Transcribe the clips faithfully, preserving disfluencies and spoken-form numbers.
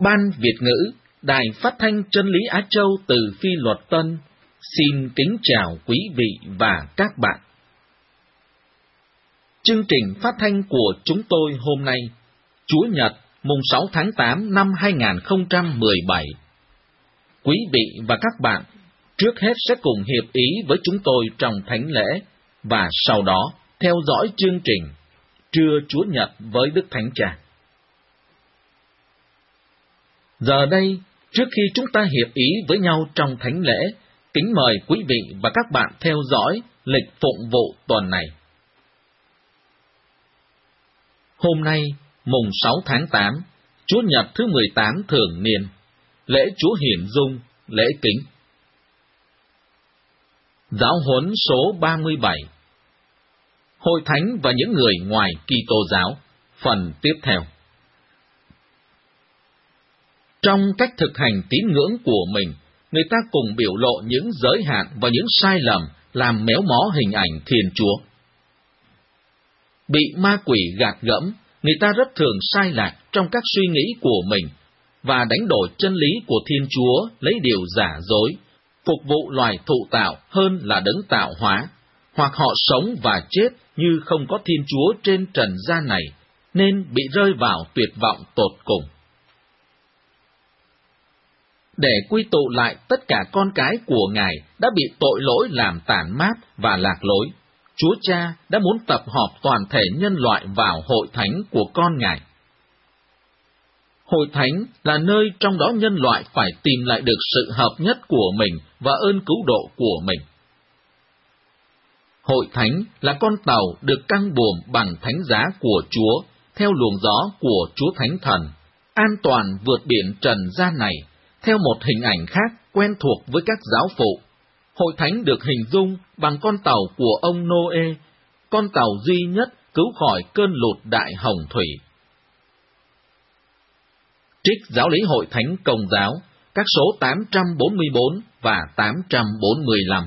Ban Việt ngữ, Đài Phát thanh Chân lý Á Châu từ Phi Luật Tân, xin kính chào quý vị và các bạn. Chương trình phát thanh của chúng tôi hôm nay, Chúa Nhật, mùng sáu tháng tám năm hai nghìn không trăm mười bảy. Quý vị và các bạn trước hết sẽ cùng hiệp ý với chúng tôi trong thánh lễ, và sau đó theo dõi chương trình Trưa Chúa Nhật với Đức Thánh Cha. Giờ đây, trước khi chúng ta hiệp ý với nhau trong thánh lễ, kính mời quý vị và các bạn theo dõi lịch phụng vụ tuần này. Hôm nay, mùng sáu tháng tám, Chúa Nhật thứ mười tám thường niên, lễ Chúa Hiển Dung, lễ kính. Giáo huấn số ba mươi bảy. Hội thánh và những người ngoài Kitô giáo, phần tiếp theo. Trong cách thực hành tín ngưỡng của mình, người ta cùng biểu lộ những giới hạn và những sai lầm làm méo mó hình ảnh Thiên Chúa. Bị ma quỷ gạt gẫm, người ta rất thường sai lạc trong các suy nghĩ của mình và đánh đổi chân lý của Thiên Chúa lấy điều giả dối, phục vụ loài thụ tạo hơn là đấng tạo hóa, hoặc họ sống và chết như không có Thiên Chúa trên trần gian này, nên bị rơi vào tuyệt vọng tột cùng. Để quy tụ lại tất cả con cái của Ngài đã bị tội lỗi làm tàn mát và lạc lối, Chúa Cha đã muốn tập họp toàn thể nhân loại vào hội thánh của con Ngài. Hội thánh là nơi trong đó nhân loại phải tìm lại được sự hợp nhất của mình và ơn cứu độ của mình. Hội thánh là con tàu được căng buồm bằng thánh giá của Chúa, theo luồng gió của Chúa Thánh Thần, an toàn vượt biển trần gian này, theo một hình ảnh khác quen thuộc với các giáo phụ. Hội thánh được hình dung bằng con tàu của ông Nô-ê, con tàu duy nhất cứu khỏi cơn lụt đại hồng thủy. Trích Giáo lý Hội thánh Công giáo, các số tám trăm bốn mươi bốn và tám trăm bốn mươi lăm.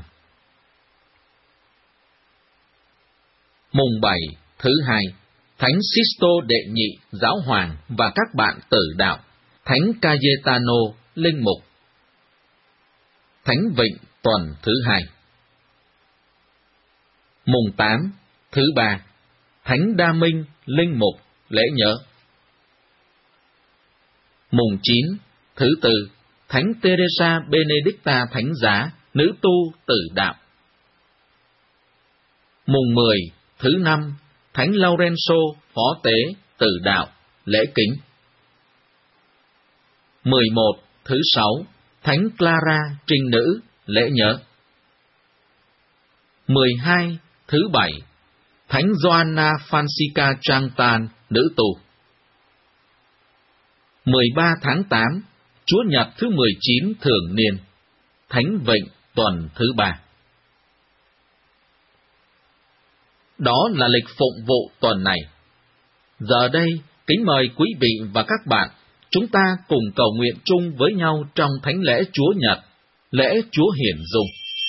Mùng bảy, thứ hai, Thánh Sisto Đệ Nhị, Giáo hoàng và các bạn tử đạo, Thánh Cayetano, Linh mục. Thánh Vịnh, tuần thứ hai. Mùng tám, thứ ba, Thánh Đa Minh, Linh mục, lễ nhớ. Mùng chín, thứ tư, Thánh Teresa Benedicta Thánh Giá, nữ tu tử đạo. Mùng mười, thứ năm, Thánh Laurenso, phó tế tử đạo, lễ kính. Mười một, thứ sáu, Thánh Clara trinh nữ, lễ nhớ. Mười hai, thứ bảy, Thánh Joanna Francisca Chantal, nữ tù. Mười ba tháng tám, Chúa Nhật thứ mười chín thường niên, Thánh Vịnh, tuần thứ ba. Đó là lịch phụng vụ tuần này. Giờ đây, kính mời quý vị và các bạn, chúng ta cùng cầu nguyện chung với nhau trong thánh lễ Chúa Nhật, lễ Chúa Hiển Dung.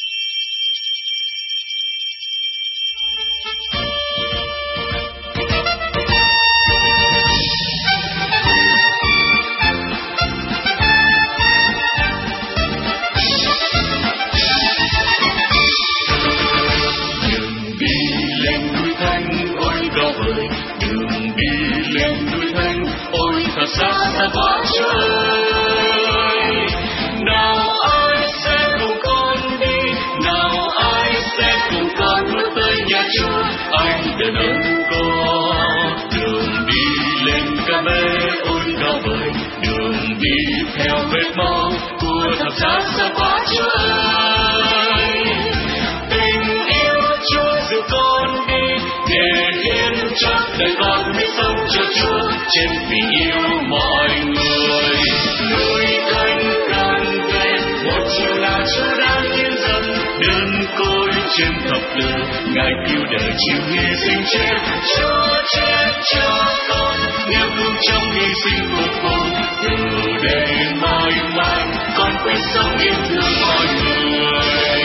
Xa xa quá trời, nào ai sẽ cùng con đi, nào ai sẽ cùng con bước tới nhà Chúa. Anh đã nâng con đường đi lên ca mê ôi cao vời, đường đi theo vết máu của thập giá xa quá trời. Tình yêu Chúa giữ con đi, để hiến chắc đời con biết sống cho Chúa trên vì yêu mọi người. Núi cánh cần về một chiều là Chúa đang tiến dần, đơn côi trên thập tự Ngài cứu đời chịu hy sinh chết. Chúa chết cho con niềm thương trong hy sinh vô cùng, từ đây mãi mãi con quyết sống yêu thương mọi người.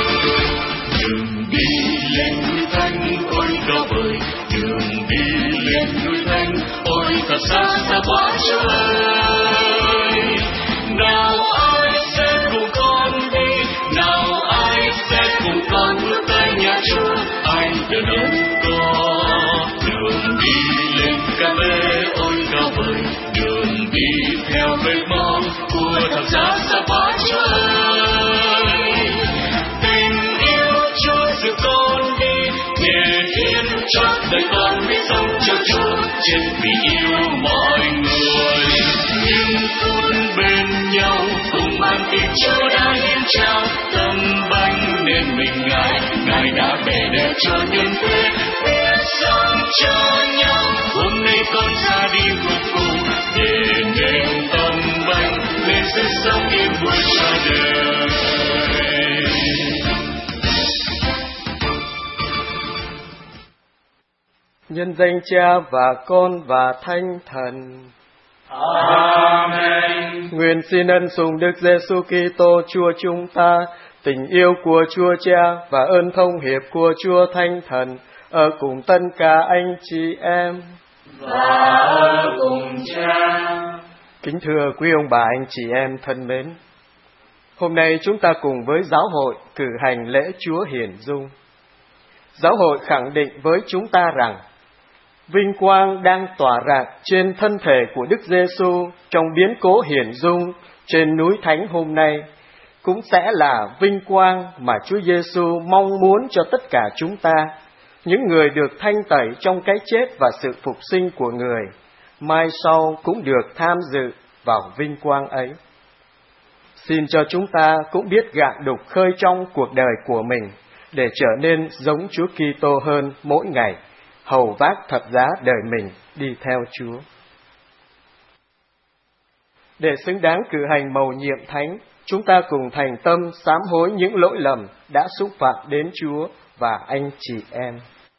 Đường đi lên núi Thánh ôi cao vời, đường đi miền núi thánh, ôi thật xa xa quá trời. Nào ai sẽ cùng con đi, nào ai sẽ cùng con bước tới nhà Chúa, anh đã đón con. Đường đi lên cà phê ôi cao vời, đường đi theo vết máu của thập giá xa quá trời. Tình yêu Chúa dìu con đi, nhẹ hiến cho đời con biết sống cho Chúa, chết vì yêu mọi người. Nhưng phút bên nhau cùng mang tin Chúa đã hiến trao, tâm bánh nên mình Ngài, Ngài đã bề đẹp cho nhân thế, biết sống cho nhau. Hôm nay con ra đi cuối cùng, để nên tâm bánh nên sự sống yên vui cho đời. Nhân danh Cha và Con và Thánh Thần. Amen. Nguyện xin ân sủng Đức Giêsu Kitô Chúa chúng ta, tình yêu của Chúa Cha và ơn thông hiệp của Chúa Thánh Thần ở cùng tất cả anh chị em. Và ở cùng Cha. Kính thưa quý ông bà anh chị em thân mến, hôm nay chúng ta cùng với giáo hội cử hành lễ Chúa Hiển Dung. Giáo hội khẳng định với chúng ta rằng vinh quang đang tỏa rạng trên thân thể của Đức Giêsu trong biến cố hiển dung trên núi Thánh hôm nay cũng sẽ là vinh quang mà Chúa Giêsu mong muốn cho tất cả chúng ta, những người được thanh tẩy trong cái chết và sự phục sinh của người, mai sau cũng được tham dự vào vinh quang ấy. Xin cho chúng ta cũng biết gạn đục khơi trong cuộc đời của mình để trở nên giống Chúa Kitô hơn mỗi ngày, hầu vác thập giá đời mình đi theo Chúa. Để xứng đáng cử hành mầu nhiệm thánh, chúng ta cùng thành tâm sám hối những lỗi lầm đã xúc phạm đến Chúa và anh chị em.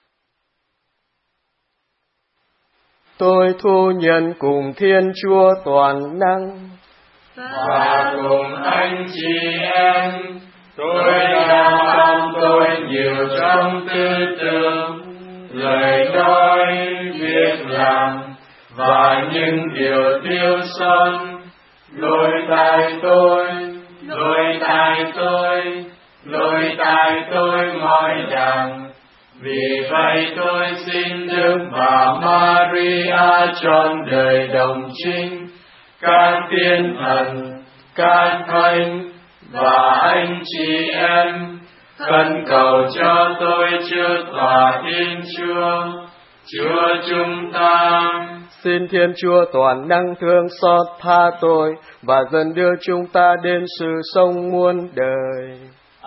Tôi thu nhận cùng Thiên Chúa toàn năng và cùng anh chị em, tôi đã phạm tội nhiều trong tư tưởng, lời nói, việc làm và những điều tiêu son. Lỗi tại tôi, lỗi tại tôi, lỗi tại tôi mọi đàng. Vì vậy tôi xin Đức Bà Maria trọn đời đồng trinh, các tiên thần, các thánh và anh chị em khẩn cầu cho tôi trước tòa Thiên Chúa, Chúa chúng ta. Xin Thiên Chúa toàn năng thương xót tha tôi và dần đưa chúng ta đến sự sống muôn đời.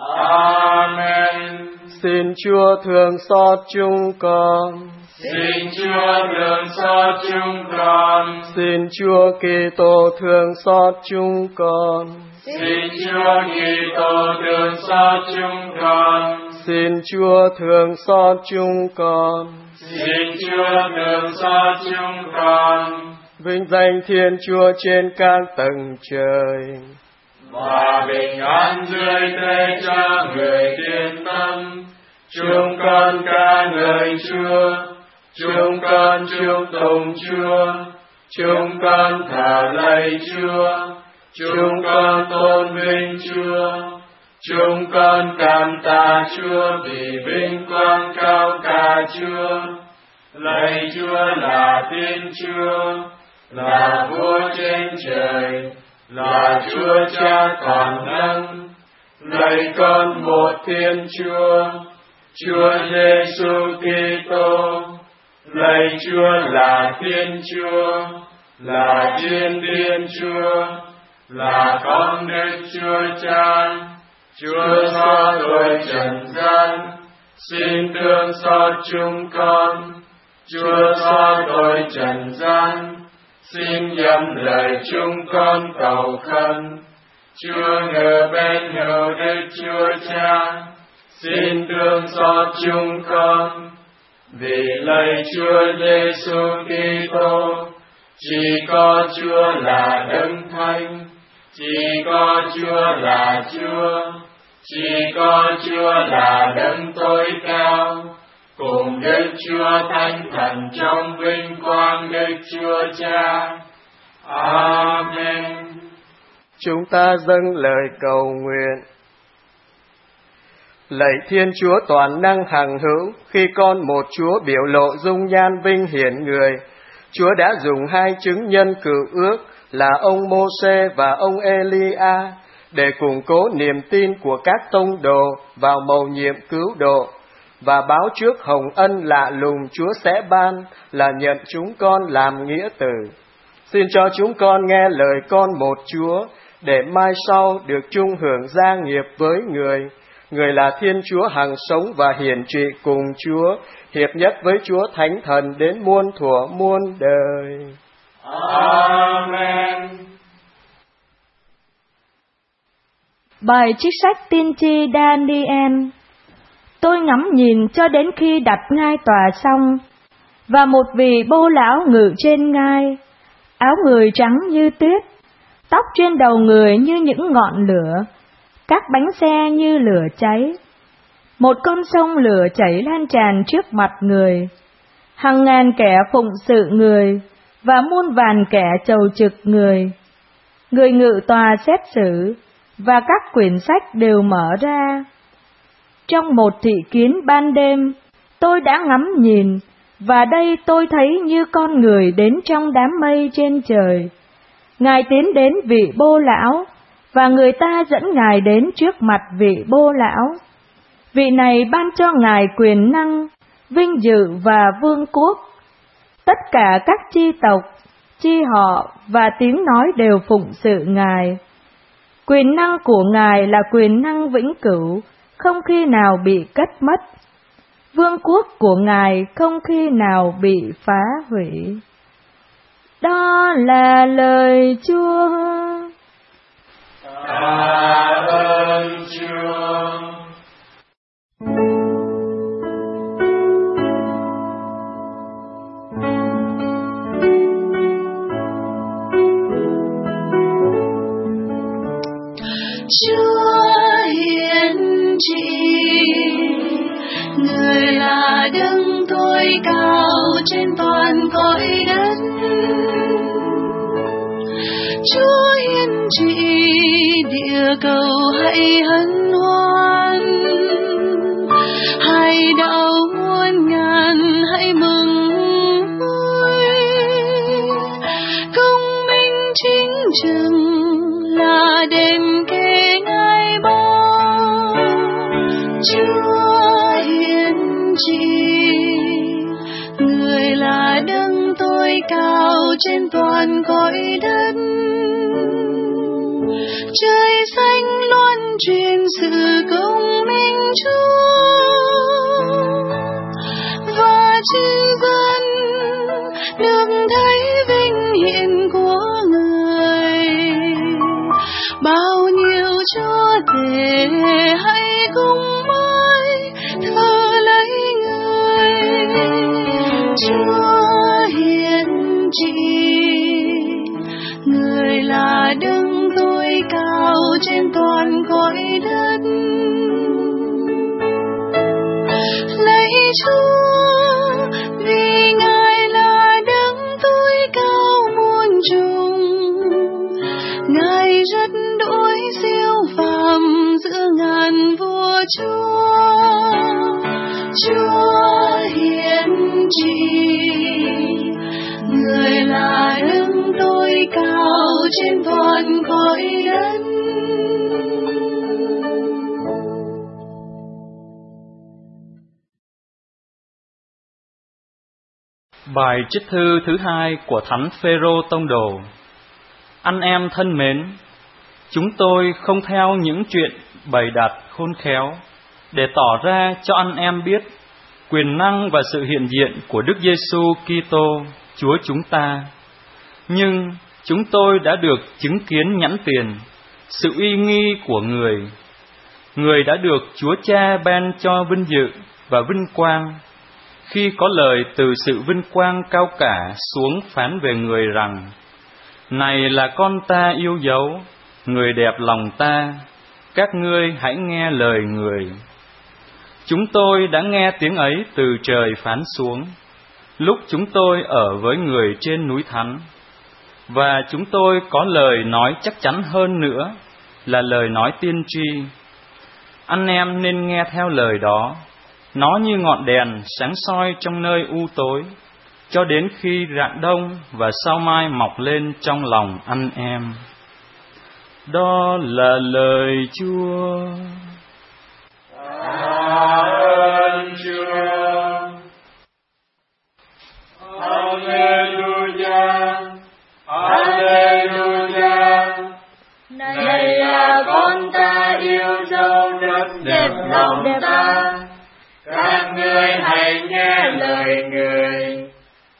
Amen. Xin Chúa thương xót chúng con. Xin Chúa thương xót chúng con. Xin Chúa Kitô thương xót chúng con. Xin Chúa Kitô thương xót chúng con. Xin Chúa thương xót chúng con. Xin Chúa thương xót chúng con. Vinh danh Thiên Chúa trên các tầng trời, và bình an dưới thế cho người thiên tâm. Chúng con ca ngợi Chúa, chúng con chúc tụng Chúa, chúng con thờ lạy Chúa, chúng con tôn vinh Chúa, chúng con cảm tạ Chúa vì vinh quang cao cả Chúa. Lạy Chúa là Thiên Chúa, là Vua trên trời, là Chúa Cha toàn năng. Lạy con một Thiên Chúa, Chúa Giêsu Kitô. Lạy Chúa là Thiên Chúa, là Thiên Thiên Chúa, là con Đức Chúa Cha. Chúa xót tội trần gian, xin thương xót chúng con. Chúa xót tội trần gian, xin nhậm lời chúng con cầu khẩn. Chúa ngự bên hữu Đức Chúa Cha, xin thương xót chúng con. Vì lạy Chúa Giêsu Kitô, chỉ có Chúa là Đấng Thánh, chỉ có Chúa là Chúa, chỉ có Chúa là Đấng tối cao. cùng Đức Chúa Thánh Thần trong vinh quang Đức Chúa Cha. Amen. Chúng ta dâng lời cầu nguyện. Lạy Thiên Chúa toàn năng hằng hữu, khi con một Chúa biểu lộ dung nhan vinh hiển người, Chúa đã dùng hai chứng nhân cựu ước là ông Mô-sê và ông Ê-li-a để củng cố niềm tin của các tông đồ vào mầu nhiệm cứu độ, và báo trước hồng ân lạ lùng Chúa sẽ ban là nhận chúng con làm nghĩa tử. Xin cho chúng con nghe lời con một Chúa, để mai sau được chung hưởng gia nghiệp với người. Người là Thiên Chúa hằng sống và hiển trị cùng Chúa, hiệp nhất với Chúa Thánh Thần đến muôn thuở muôn đời. Amen. Bài trích sách tiên tri Daniel. Tôi ngắm nhìn cho đến khi đặt ngai tòa xong, và một vị bô lão ngự trên ngai, áo người trắng như tuyết, tóc trên đầu người như những ngọn lửa, các bánh xe như lửa cháy. Một con sông lửa chảy lan tràn trước mặt người, hàng ngàn kẻ phụng sự người, và muôn vàn kẻ chầu trực người. Người ngự tòa xét xử, và các quyển sách đều mở ra. Trong một thị kiến ban đêm, tôi đã ngắm nhìn, và đây tôi thấy như con người đến trong đám mây trên trời. Ngài tiến đến vị bô lão, và người ta dẫn Ngài đến trước mặt vị bô lão. Vị này ban cho Ngài quyền năng, vinh dự và vương quốc. Tất cả các chi tộc, chi họ và tiếng nói đều phụng sự Ngài. Quyền năng của Ngài là quyền năng vĩnh cửu, không khi nào bị cất mất. Vương quốc của Ngài không khi nào bị phá hủy. Đó là lời Chúa. Tạ ơn Chúa. Chúa hiển trị, người là đấng tối cao trên toàn cõi đất. Chúa hiển trị, địa cầu hãy hân hoan, hai đạo muôn ngàn hãy mừng vui. Công minh chính trực là đền kê ngai bao. Chúa hiển trị, người là đấng tối cao trên toàn cõi đất. Trời xanh loan truyền sự công minh Chúa, và chư dân được thấy vinh hiển của Người. Bao nhiêu Chúa tể hãy cùng mới thờ lấy Người. Chúa hiển trị, Người là đấng tối cao trên toàn cõi đất. Lạy Chúa, vì Ngài là đấng tối cao muôn trùng, Ngài rất đỗi siêu phàm giữa ngàn vua chúa. Chúa hiển trị, Người là đấng tối cao trên toàn cõi đất. Bài trích thư thứ hai của Thánh Phêrô Tông Đồ. Anh em thân mến, chúng tôi không theo những chuyện bày đặt khôn khéo để tỏ ra cho anh em biết quyền năng và sự hiện diện của Đức Giêsu Kitô Chúa chúng ta, nhưng chúng tôi đã được chứng kiến nhãn tiền sự uy nghi của Người. Người đã được Chúa Cha ban cho vinh dự và vinh quang, khi có lời từ sự vinh quang cao cả xuống phán về Người rằng: Này là con ta yêu dấu, người đẹp lòng ta, các ngươi hãy nghe lời Người. Chúng tôi đã nghe tiếng ấy từ trời phán xuống, lúc chúng tôi ở với người trên núi Thánh. Và chúng tôi có lời nói chắc chắn hơn nữa, là lời nói tiên tri. Anh em nên nghe theo lời đó. Nó như ngọn đèn sáng soi trong nơi u tối, cho đến khi rạng đông và sao mai mọc lên trong lòng anh em. Đó là lời Chúa. Tạ ơn Chúa. Hallelujah, Hallelujah. Này là con ta yêu dấu rất đẹp lòng ta. Các ngươi hãy nghe lời người.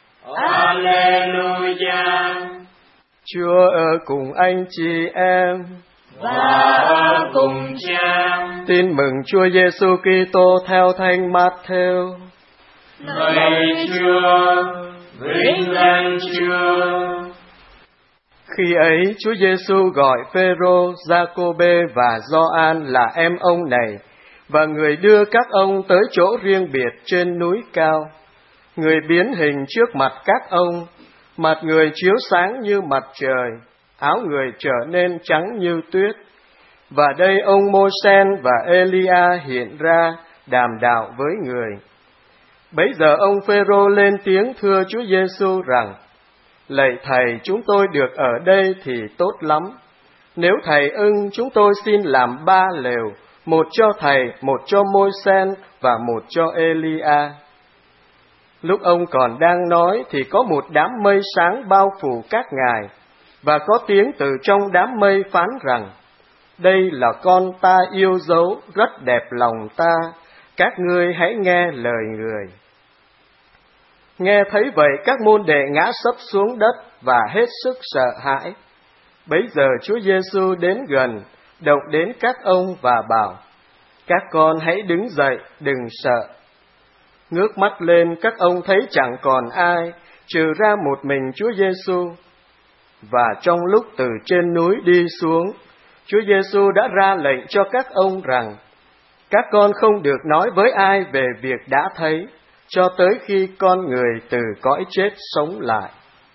Hallelujah. Chúa ở cùng anh chị em và ở cùng Cha. Tin mừng Chúa Giêsu Kitô theo Thánh Mát-thêu. Lạy Chúa, vinh danh Chúa. Khi ấy Chúa Giêsu gọi Phêrô, Giacôbê và Gioan là em ông này, và người đưa các ông tới chỗ riêng biệt trên núi cao. Người biến hình trước mặt các ông, mặt người chiếu sáng như mặt trời, áo người trở nên trắng như tuyết. Và đây ông Mô-sen và Ê-li-a hiện ra đàm đạo với người. Bấy giờ ông Phêrô lên tiếng thưa Chúa Giêsu rằng: Lạy Thầy, chúng tôi được ở đây thì tốt lắm. Nếu Thầy ưng, chúng tôi xin làm ba lều, một cho Thầy, một cho Môi-sen và một cho Ê-li-a. Lúc ông còn đang nói thì có một đám mây sáng bao phủ các ngài, và có tiếng từ trong đám mây phán rằng: Đây là con ta yêu dấu, rất đẹp lòng ta, các ngươi hãy nghe lời người. Nghe thấy vậy, các môn đệ ngã sấp xuống đất và hết sức sợ hãi. Bấy giờ Chúa Giêsu đến gần, động đến các ông và bảo: Các con hãy đứng dậy, đừng sợ. Ngước mắt lên, các ông thấy chẳng còn ai, trừ ra một mình Chúa Giêsu. Và trong lúc từ trên núi đi xuống, Chúa Giêsu đã ra lệnh cho các ông rằng: Các con không được nói với ai về việc đã thấy, cho tới khi con người từ cõi chết sống lại.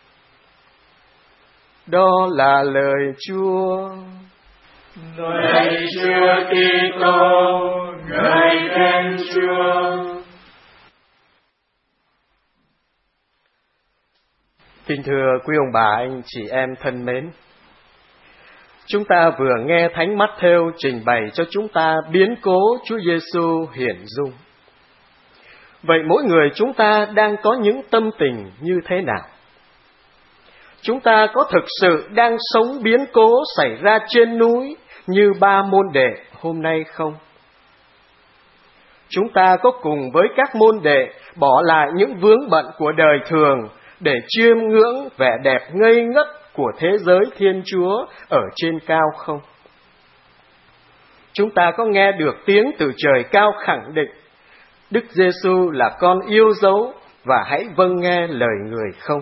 Đó là lời Chúa. Lạy Chúa Kitô, ngợi khen Chúa. Kính thưa quý ông bà, anh chị em thân mến, chúng ta vừa nghe Thánh Mát-thêu trình bày cho chúng ta biến cố Chúa Giêsu hiển dung. Vậy mỗi người chúng ta đang có những tâm tình như thế nào? Chúng ta có thực sự đang sống biến cố xảy ra trên núi như ba môn đệ hôm nay không? Chúng ta có cùng với các môn đệ bỏ lại những vướng bận của đời thường để chiêm ngưỡng vẻ đẹp ngây ngất của thế giới Thiên Chúa ở trên cao không? Chúng ta có nghe được tiếng từ trời cao khẳng định Đức Giêsu là con yêu dấu và hãy vâng nghe lời người không?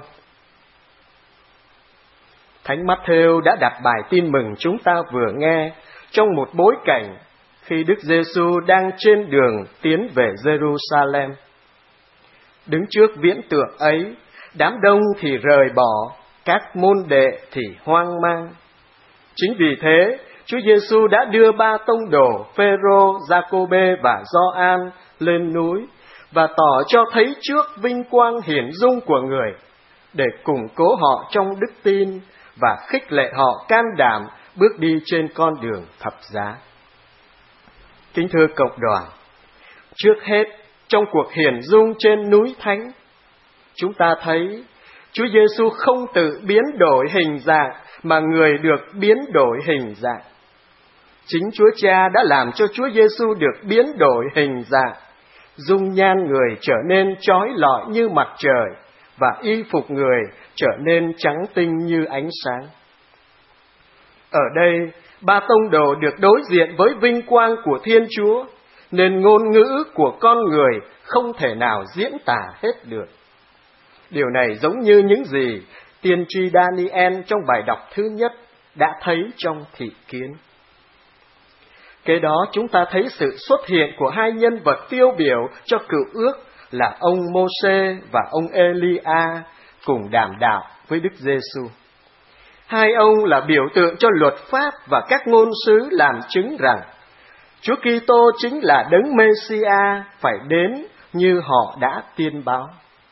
Thánh Mát-thêu đã đặt bài tin mừng chúng ta vừa nghe trong một bối cảnh khi Đức Giêsu đang trên đường tiến về Jerusalem. Đứng trước viễn tượng ấy, đám đông thì rời bỏ, các môn đệ thì hoang mang. Chính vì thế, Chúa Giêsu đã đưa ba tông đồ Phêrô, Giacôbê và Gioan lên núi và tỏ cho thấy trước vinh quang hiển dung của người, để củng cố họ trong đức tin và khích lệ họ can đảm bước đi trên con đường thập giá. Kính thưa cộng đoàn, trước hết trong cuộc hiển dung trên núi Thánh, chúng ta thấy Chúa Giêsu không tự biến đổi hình dạng mà người được biến đổi hình dạng. Chính Chúa Cha đã làm cho Chúa Giêsu được biến đổi hình dạng, dung nhan người trở nên chói lọi như mặt trời và y phục người trở nên trắng tinh như ánh sáng. Ở đây, ba tông đồ được đối diện với vinh quang của Thiên Chúa, nên ngôn ngữ của con người không thể nào diễn tả hết được. Điều này giống như những gì tiên tri Daniel trong bài đọc thứ nhất đã thấy trong thị kiến. Kế đó chúng ta thấy sự xuất hiện của hai nhân vật tiêu biểu cho cựu ước là ông Mô-sê và ông Ê-li-a cùng đàm đạo với Đức Giê-xu. Hai ông là biểu tượng cho luật pháp và các ngôn sứ làm chứng rằng Chúa Kitô chính là đấng Mê-si-a phải đến như họ đã tiên báo.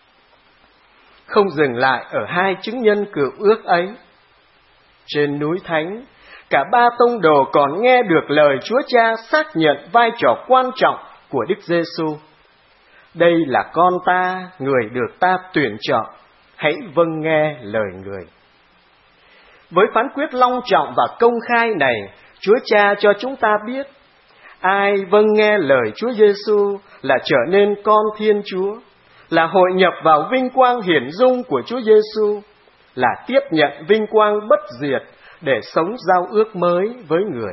Không dừng lại ở hai chứng nhân cựu ước ấy, trên núi Thánh, cả ba tông đồ còn nghe được lời Chúa Cha xác nhận vai trò quan trọng của Đức Giê-xu. Đây là con ta, người được ta tuyển chọn, hãy vâng nghe lời người. Với phán quyết long trọng và công khai này, Chúa Cha cho chúng ta biết, ai vâng nghe lời Chúa Giê-xu là trở nên con Thiên Chúa, là hội nhập vào vinh quang hiển dung của Chúa Giê-xu, là tiếp nhận vinh quang bất diệt để sống giao ước mới với người.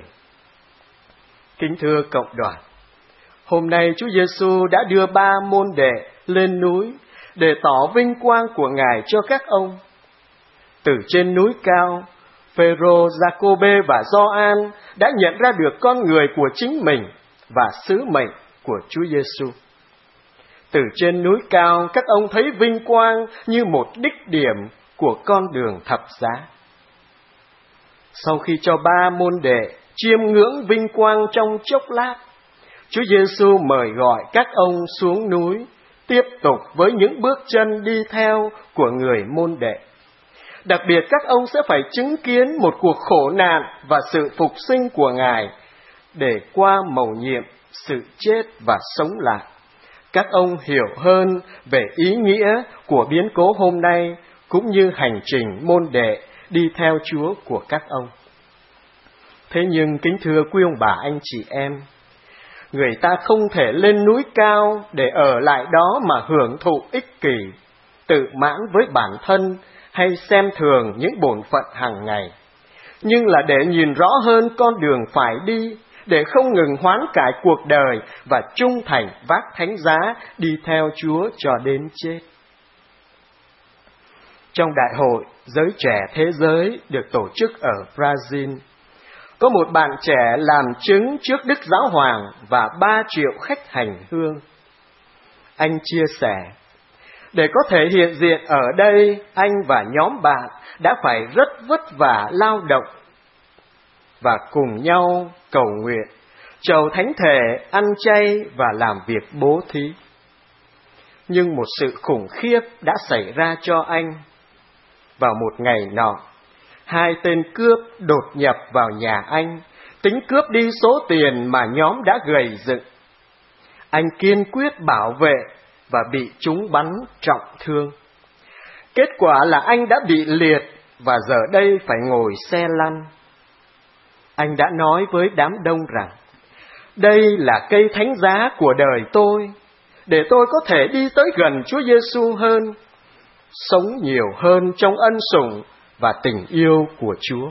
Kính thưa cộng đoàn, hôm nay Chúa Giê-xu đã đưa ba môn đệ lên núi để tỏ vinh quang của Ngài cho các ông. Từ trên núi cao, Phêrô, Giacôbê và Gioan đã nhận ra được con người của chính mình và sứ mệnh của Chúa Giê-xu. Từ trên núi cao, các ông thấy vinh quang như một đích điểm của con đường thập giá. Sau khi cho ba môn đệ chiêm ngưỡng vinh quang trong chốc lát, Chúa Giê-xu mời gọi các ông xuống núi, tiếp tục với những bước chân đi theo của người môn đệ. Đặc biệt các ông sẽ phải chứng kiến một cuộc khổ nạn và sự phục sinh của Ngài, để qua mầu nhiệm sự chết và sống lại, các ông hiểu hơn về ý nghĩa của biến cố hôm nay, cũng như hành trình môn đệ đi theo Chúa của các ông. Thế nhưng kính thưa quý ông bà anh chị em, người ta không thể lên núi cao để ở lại đó mà hưởng thụ ích kỷ, tự mãn với bản thân hay xem thường những bổn phận hàng ngày, nhưng là để nhìn rõ hơn con đường phải đi, để không ngừng hoán cải cuộc đời và trung thành vác thánh giá đi theo Chúa cho đến chết. Trong đại hội Giới Trẻ Thế Giới được tổ chức ở Brazil, có một bạn trẻ làm chứng trước Đức Giáo Hoàng và ba triệu khách hành hương. Anh chia sẻ, để có thể hiện diện ở đây, anh và nhóm bạn đã phải rất vất vả lao động và cùng nhau cầu nguyện, chầu thánh thể, ăn chay và làm việc bố thí. Nhưng một sự khủng khiếp đã xảy ra cho anh. Vào một ngày nọ, hai tên cướp đột nhập vào nhà anh, tính cướp đi số tiền mà nhóm đã gầy dựng. Anh kiên quyết bảo vệ và bị chúng bắn trọng thương. Kết quả là anh đã bị liệt và giờ đây phải ngồi xe lăn. Anh đã nói với đám đông rằng, đây là cây thánh giá của đời tôi, để tôi có thể đi tới gần Chúa Giê-xu hơn, sống nhiều hơn trong ân sủng và tình yêu của Chúa.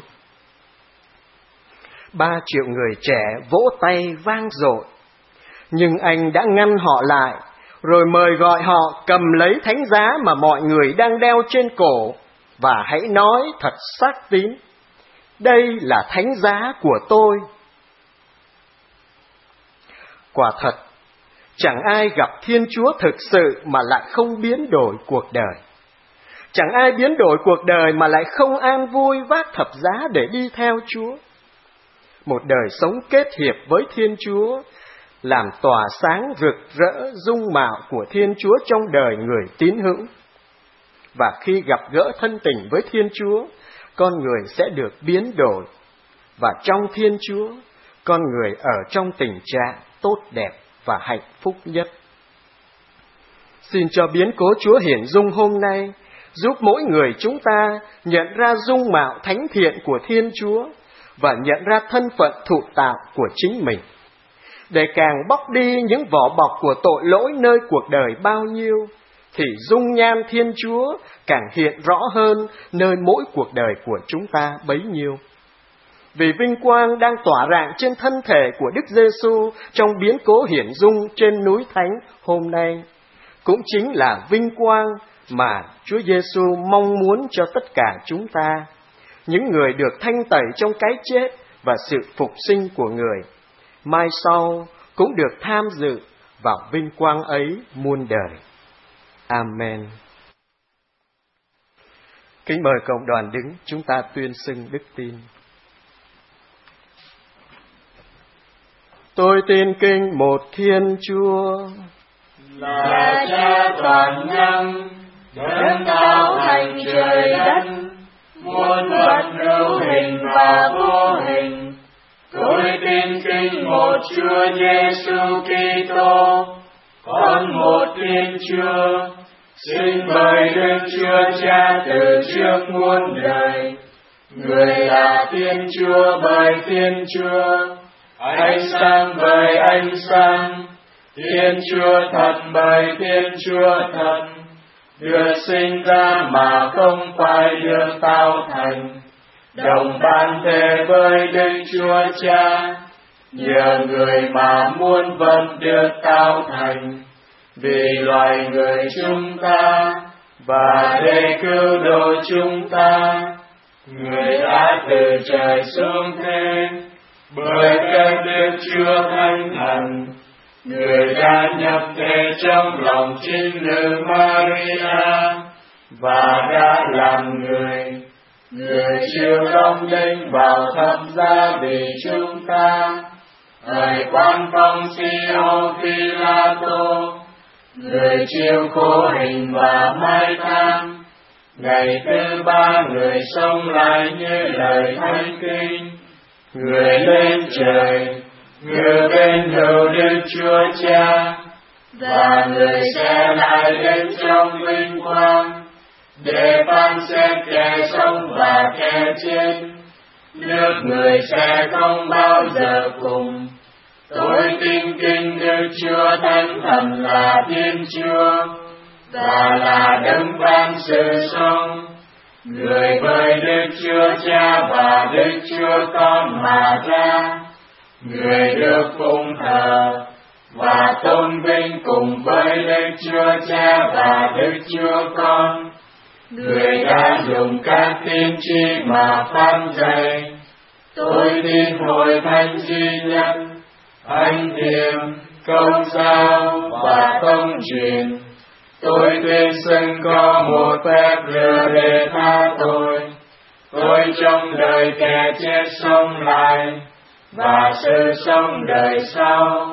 Ba triệu người trẻ vỗ tay vang dội, nhưng anh đã ngăn họ lại, rồi mời gọi họ cầm lấy thánh giá mà mọi người đang đeo trên cổ, và hãy nói thật xác tín, đây là thánh giá của tôi. Quả thật, chẳng ai gặp Thiên Chúa thực sự mà lại không biến đổi cuộc đời. Chẳng ai biến đổi cuộc đời mà lại không an vui vác thập giá để đi theo Chúa. Một đời sống kết hiệp với Thiên Chúa, làm tỏa sáng rực rỡ dung mạo của Thiên Chúa trong đời người tín hữu. Và khi gặp gỡ thân tình với Thiên Chúa, con người sẽ được biến đổi. Và trong Thiên Chúa, con người ở trong tình trạng tốt đẹp và hạnh phúc nhất. Xin cho biến cố Chúa hiển dung hôm nay giúp mỗi người chúng ta nhận ra dung mạo thánh thiện của Thiên Chúa và nhận ra thân phận thụ tạo của chính mình, để càng bóc đi những vỏ bọc của tội lỗi nơi cuộc đời bao nhiêu, thì dung nhan Thiên Chúa càng hiện rõ hơn nơi mỗi cuộc đời của chúng ta bấy nhiêu. Vì vinh quang đang tỏa rạng trên thân thể của Đức Giê-xu trong biến cố hiển dung trên núi Thánh hôm nay, cũng chính là vinh quang mà Chúa Giê-xu mong muốn cho tất cả chúng ta, những người được thanh tẩy trong cái chết và sự phục sinh của người, mai sau cũng được tham dự vào vinh quang ấy muôn đời. Amen. Kính mời cộng đoàn đứng, chúng ta tuyên xưng đức tin. Tôi tin kính một Thiên Chúa, là Cha toàn năng, đấng tạo thành trời đất, muôn vật hữu hình và vô hình. Tôi tin kính một Chúa Giêsu Kitô, con một Thiên Chúa, sinh bởi Đức Chúa Cha từ trước muôn đời. Người là Thiên Chúa bởi Thiên Chúa, ánh sáng bởi ánh sáng, Thiên Chúa thật bởi Thiên Chúa thật, được sinh ra mà không phải được tạo thành, đồng ban thể với Đức Chúa Cha, nhờ người mà muôn vật được tạo thành, vì loài người chúng ta, và để cứu độ chúng ta, người đã từ trời xuống thế, bởi cách Đức Chúa Thánh Thần, người đã nhập thể trong lòng trinh nữ Maria, và đã làm người. Người chịu đóng đinh vào thập giá vì chúng ta, thời quan phong Phi-ô Phi-la-tô, người chịu khổ hình và mai táng. Ngày thứ ba người sống lại như lời Thánh Kinh, người lên trời, người bên hữu Đức Chúa Cha, và người sẽ lại đến trong vinh quang, để phán xét kẻ sống và kẻ chết. Nước người sẽ không bao giờ cùng. Tôi tin kính Đức Chúa Thánh Thần là Thiên Chúa, và là đấng ban sự sống, người với Đức Chúa Cha và Đức Chúa Con mà ra, người được phụng thờ và tôn vinh cùng với Đức Chúa Cha và Đức Chúa Con, người đã dùng các tiên tri mà phán dạy. Tôi tin hội thánh duy nhất, thánh thiêng, công giáo và công truyền. Tôi tuyên xưng có một phép lửa để tha tội. Tôi trong đời kẻ chết sống lại, và sự sống đời sau.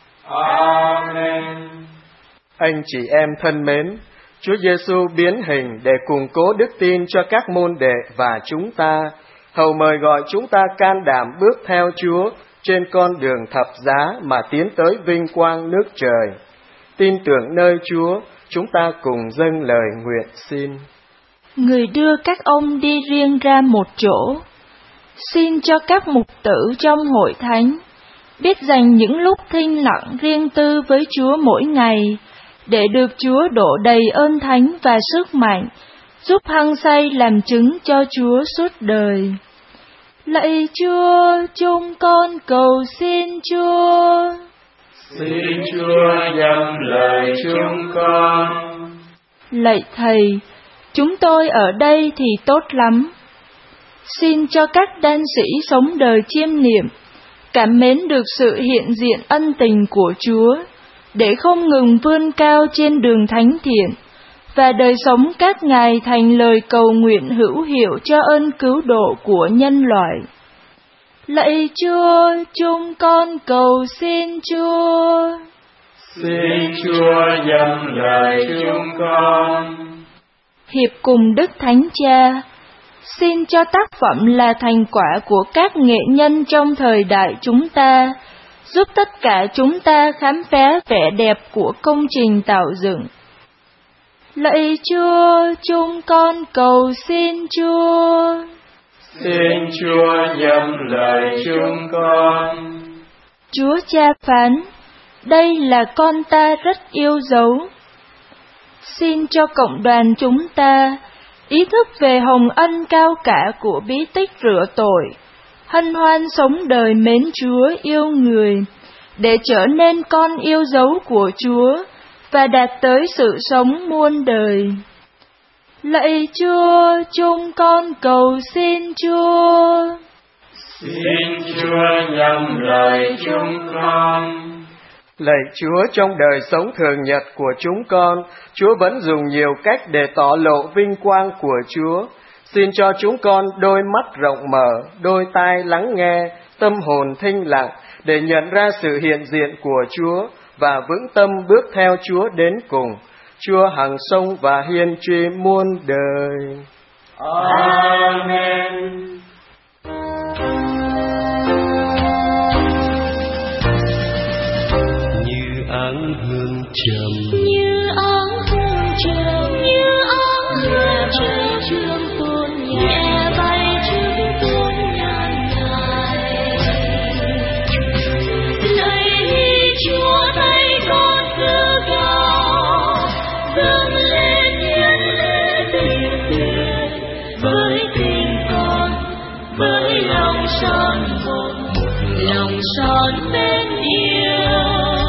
Amen. Anh chị em thân mến, Chúa Giêsu biến hình để củng cố đức tin cho các môn đệ và chúng ta, hầu mời gọi chúng ta can đảm bước theo Chúa trên con đường thập giá mà tiến tới vinh quang nước trời. Tin tưởng nơi Chúa, chúng ta cùng dâng lời nguyện xin. Người đưa các ông đi riêng ra một chỗ, xin cho các mục tử trong hội thánh biết dành những lúc thinh lặng riêng tư với Chúa mỗi ngày, để được Chúa đổ đầy ơn thánh và sức mạnh, giúp hăng say làm chứng cho Chúa suốt đời. Lạy Chúa, chúng con cầu xin Chúa. Xin Chúa nhậm lời chúng con. Lạy Thầy, chúng tôi ở đây thì tốt lắm. Xin cho các đan sĩ sống đời chiêm niệm, cảm mến được sự hiện diện ân tình của Chúa, để không ngừng vươn cao trên đường thánh thiện, và đời sống các ngài thành lời cầu nguyện hữu hiệu cho ơn cứu độ của nhân loại. Lạy Chúa, chúng con cầu xin Chúa. Xin Chúa nhậm lời chúng con. Hiệp cùng Đức Thánh Cha, xin cho tác phẩm là thành quả của các nghệ nhân trong thời đại chúng ta, giúp tất cả chúng ta khám phá vẻ đẹp của công trình tạo dựng. Lạy Chúa, chúng con cầu xin Chúa. Xin Chúa nhậm lời chúng con. Chúa Cha phán, đây là con ta rất yêu dấu. Xin cho cộng đoàn chúng ta ý thức về hồng ân cao cả của bí tích rửa tội, hân hoan sống đời mến Chúa yêu người, để trở nên con yêu dấu của Chúa và đạt tới sự sống muôn đời. Lạy Chúa, chúng con cầu xin Chúa. Xin Chúa nhầm lời chúng con. Lạy Chúa, trong đời sống thường nhật của chúng con, Chúa vẫn dùng nhiều cách để tỏ lộ vinh quang của Chúa. Xin cho chúng con đôi mắt rộng mở, đôi tai lắng nghe, tâm hồn thinh lặng, để nhận ra sự hiện diện của Chúa và vững tâm bước theo Chúa đến cùng. Chúa hằng sống và hiên tri muôn đời. Amen. Như áng hương trầm, như áng hương trầm, như áng hương trầm, trầm tuôn nhẹ bay trước tuôn ngàn ngày. Lạy Chúa, thấy con dơ cao, dâng lên hiến lễ tình tuyệt, với tình con, với lòng son một, lòng son bên yêu.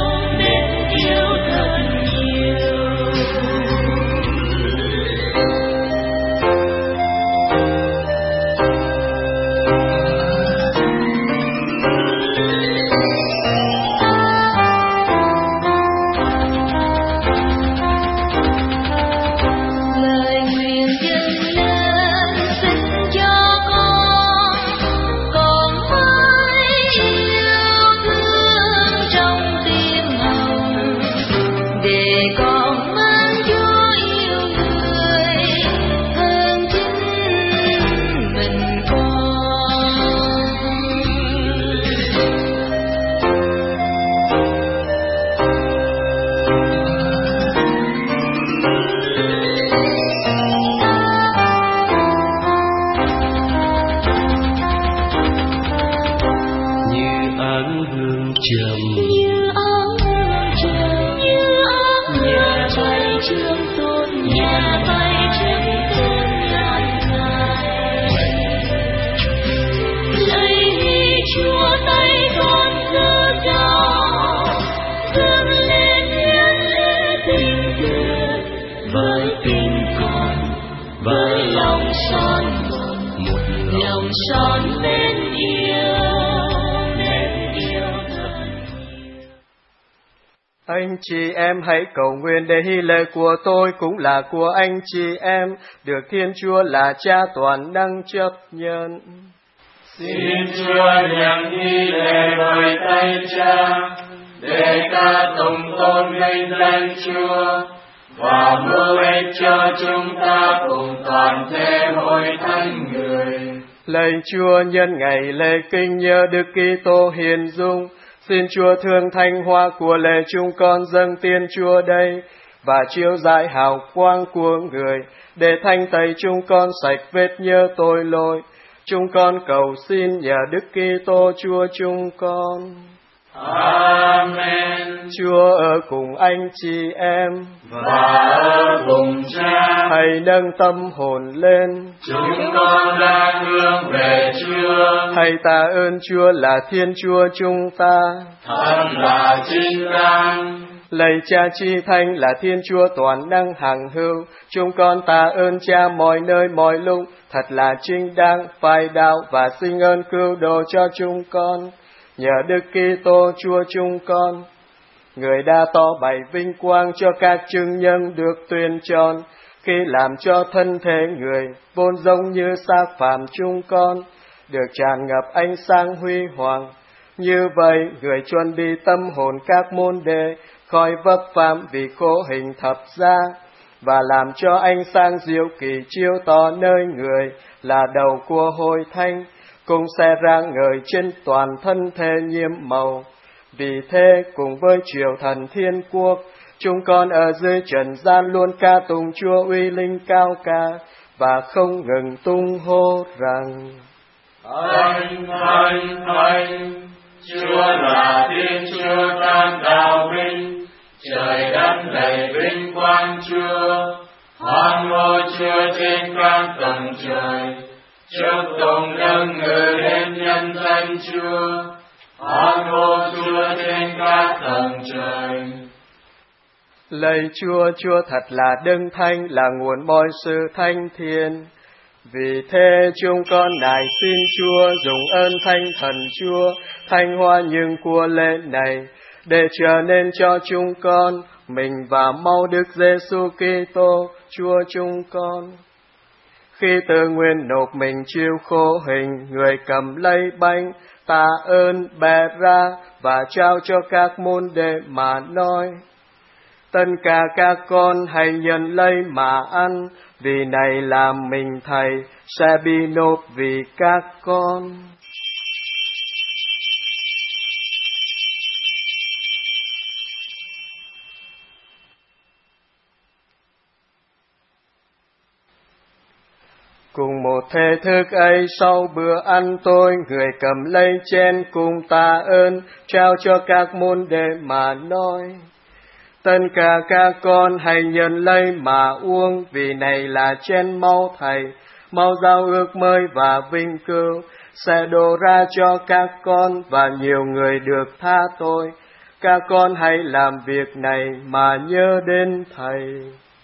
Anh chị em hãy cầu nguyện để hy lễ của tôi cũng là của anh chị em, được Thiên Chúa là Cha toàn năng chấp nhận. Xin Chúa nhận hy lễ bởi tay Cha, để ta tùng tôn vinh danh Chúa, và mưu ích cho chúng ta cùng toàn thể hội thánh người. Lạy Chúa, nhân ngày lễ kinh nhớ Đức Kitô hiền dung, xin Chúa thương thanh hoa của lễ chúng con dâng tiên Chúa đây, và chiếu rọi hào quang của người, để thanh tẩy chúng con sạch vết nhơ tội lỗi. Chúng con cầu xin nhờ Đức Kitô Chúa chúng con. Amen. Chúa ở cùng anh chị em, và ở cùng Cha. Hãy nâng tâm hồn lên, chúng con đang hướng về Chúa. Hãy tạ ơn Chúa là Thiên Chúa chúng ta, thật là chính đáng. Lạy Cha chi thánh là Thiên Chúa toàn năng hằng hữu, chúng con tạ ơn Cha mọi nơi mọi lúc, thật là chính đáng, phải đạo và xin ơn cứu độ cho chúng con. Nhờ Đức Kitô Chúa chúng con, người đã tỏ bày vinh quang cho các chứng nhân được tuyên chọn, khi làm cho thân thể người vốn giống như xác phàm chúng con được tràn ngập ánh sáng huy hoàng. Như vậy, người chuẩn bị tâm hồn các môn đệ khỏi vấp phạm vì khổ hình thập giá, và làm cho ánh sáng diệu kỳ chiếu tỏ nơi người là đầu của hội thánh, cũng sẽ rạng ngời trên toàn thân thể nhiễm màu. Vì thế, cùng với triều thần thiên quốc, chúng con ở dưới trần gian luôn ca tụng Chúa uy linh cao ca, và không ngừng tung hô rằng: Thánh, thánh, thánh, Chúa là Thiên Chúa tam đạo vinh, trời đất đầy vinh quang Chúa. Hoan hô Chúa trên các tầng trời, chúc tụng nâng ngự đến nhân danh Chúa. Hoan hô Chúa trên các tầng trời. Lạy Chúa, Chúa thật là đấng thánh, là nguồn mọi sự thánh thiện. Vì thế chúng con nài xin Chúa dùng ơn Thánh Thần Chúa thanh hóa những của lễ này, để trở nên cho chúng con mình và mau Đức Giêsu Kitô Chúa chúng con. Khi tự nguyện nộp mình chịu khổ hình, người cầm lấy bánh tạ ơn bẻ ra và trao cho các môn đệ mà nói: tất cả các con hãy nhận lấy mà ăn, vì này là mình Thầy sẽ bị nộp vì các con. Cùng một thể thức ấy, sau bữa ăn tối, người cầm lấy chén cùng tạ ơn trao cho các môn đệ mà nói: tất cả các con hãy nhận lấy mà uống, vì này là chén máu Thầy, máu giao ước mới và vinh cửu, sẽ đổ ra cho các con và nhiều người được tha tội. Các con hãy làm việc này mà nhớ đến Thầy.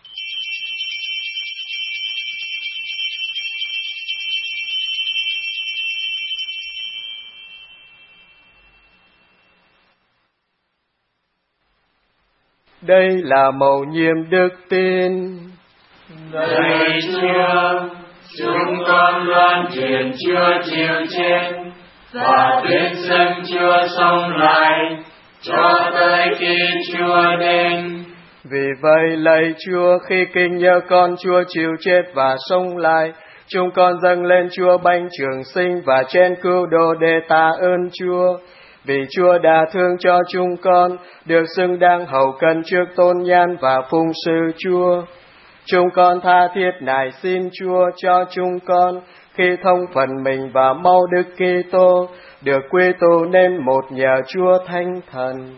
Đây là mầu nhiệm đức tin. Lạy Chúa, chúng con loan truyền Chúa chịu chết và tuyên xưng Chúa sống lại cho tới khi Chúa đến. Vì vậy lạy Chúa, khi kinh nhớ con Chúa chịu chết và sống lại, chúng con dâng lên Chúa bánh trường sinh và chén cứu độ để tạ ơn Chúa. Vì Chúa đã thương cho chúng con, được xứng đáng hầu cận trước tôn nhan và phụng sự Chúa. Chúng con tha thiết nài xin Chúa cho chúng con, khi thông phần mình và mau Đức Kitô, được quy tụ nên một nhờ Chúa Thánh Thần.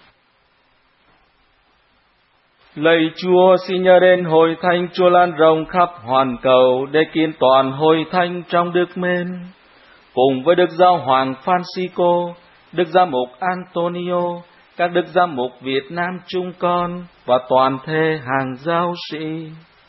Lạy Chúa, xin nhớ đến hội thánh Chúa lan rộng khắp hoàn cầu để kiến toàn hội thánh trong đức mến, cùng với Đức Giáo hoàng Francisco, Đức Giám mục Antonio, các Đức Giám mục Việt Nam chúng con và toàn thể hàng giáo sĩ.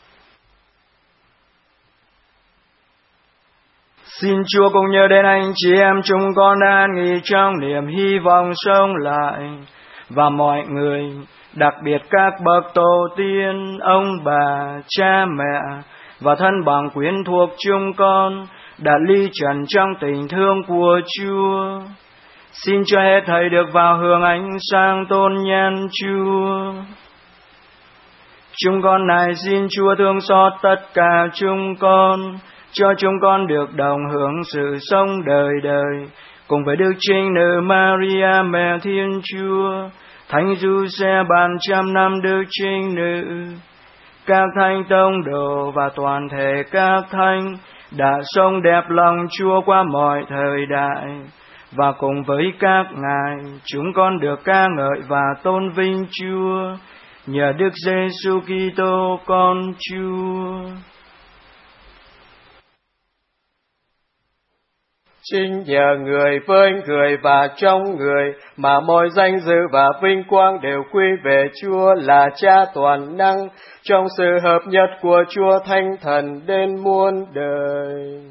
Xin Chúa cùng nhớ đến anh chị em chúng con đã nghỉ trong niềm hy vọng sống lại, và mọi người, đặc biệt các bậc tổ tiên, ông bà, cha mẹ và thân bằng quyến thuộc chúng con đã ly trần trong tình thương của Chúa. Xin cho hết thảy được vào hưởng ánh sáng tôn nhan Chúa. Chúng con này xin Chúa thương xót tất cả chúng con, cho chúng con được đồng hưởng sự sống đời đời, cùng với Đức Trinh Nữ Maria Mẹ Thiên Chúa, Thánh Giuse ban trăm năm Đức Trinh Nữ, các thánh tông đồ và toàn thể các thánh đã sống đẹp lòng Chúa qua mọi thời đại. Và cùng với các ngài, chúng con được ca ngợi và tôn vinh Chúa, nhờ Đức Giêsu Kitô con Chúa. Chính nhờ người với người và trong người mà mọi danh dự và vinh quang đều quy về Chúa là Cha toàn năng, trong sự hợp nhất của Chúa Thánh Thần đến muôn đời.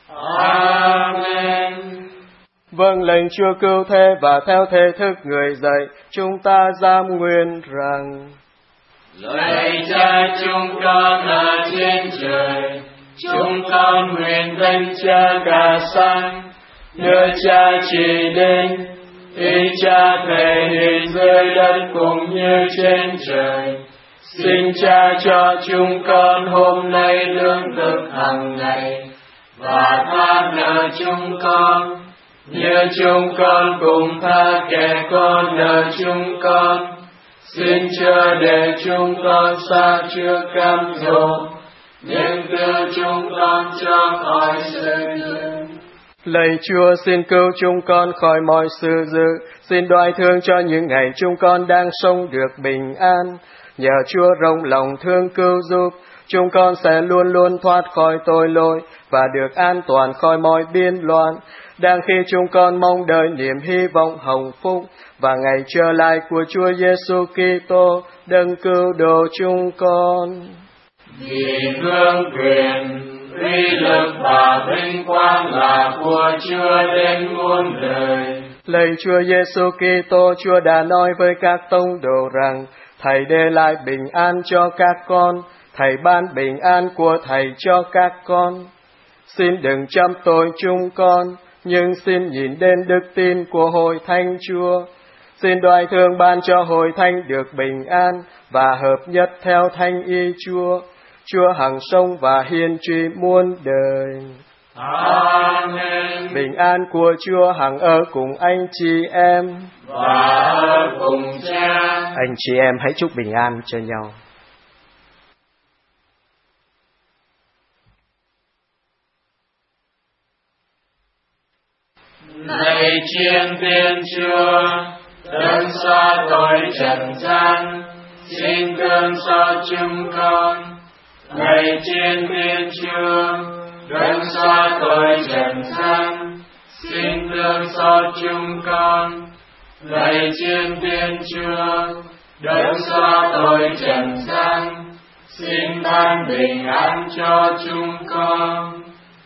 Amen. Vâng lệnh Chúa cứu thế và theo thể thức người dạy, chúng ta giam nguyện rằng: lạy Cha chúng con ở trên trời, chúng con nguyện danh Cha cả sáng, đưa Cha chỉ đến, ý Cha thể hiện dưới đất cũng như trên trời. Xin Cha cho chúng con hôm nay lương thực hàng ngày, và tha nợ chúng con, như chúng con cùng tha kẻ con nợ chúng con. Xin chớ để chúng con xa trước cám dỗ, nhưng cứu chúng con cho khỏi sự dữ. Lạy Chúa, xin cứu chúng con khỏi mọi sự dữ, xin đoái thương cho những ngày chúng con đang sống được bình an. Nhờ Chúa rộng lòng thương cứu giúp, chúng con sẽ luôn luôn thoát khỏi tội lỗi và được an toàn khỏi mọi biên loạn. Đang khi chúng con mong đợi niềm hy vọng hồng phúc và ngày trở lại của Chúa Giêsu Kitô đấng cứu độ chúng con. Vì vương quyền, uy lực vinh quang là của Chúa đến muôn đời. Lạy Chúa Giêsu Kitô, Chúa đã nói với các tông đồ rằng Thầy để lại bình an cho các con, Thầy ban bình an của Thầy cho các con. Xin đừng chăm tội chúng con, nhưng xin nhìn đến đức tin của Hội Thánh Chúa. Xin đoái thương ban cho Hội Thánh được bình an và hợp nhất theo Thánh ý Chúa. Chúa hằng sống và hiền trị muôn đời. Amen. Bình an của Chúa hằng ở cùng anh chị em và ở cùng Cha. Anh chị em hãy chúc bình an cho nhau. Lạy chiên Thiên Chúa, đấng xóa tội trần gian, xin thương xót chúng con. Lạy chiên Thiên Chúa, đấng xóa tội trần gian, xin thương xót chúng con. Lạy chiên Thiên Chúa, đấng xóa tội trần gian, xin ban bình an cho chúng con.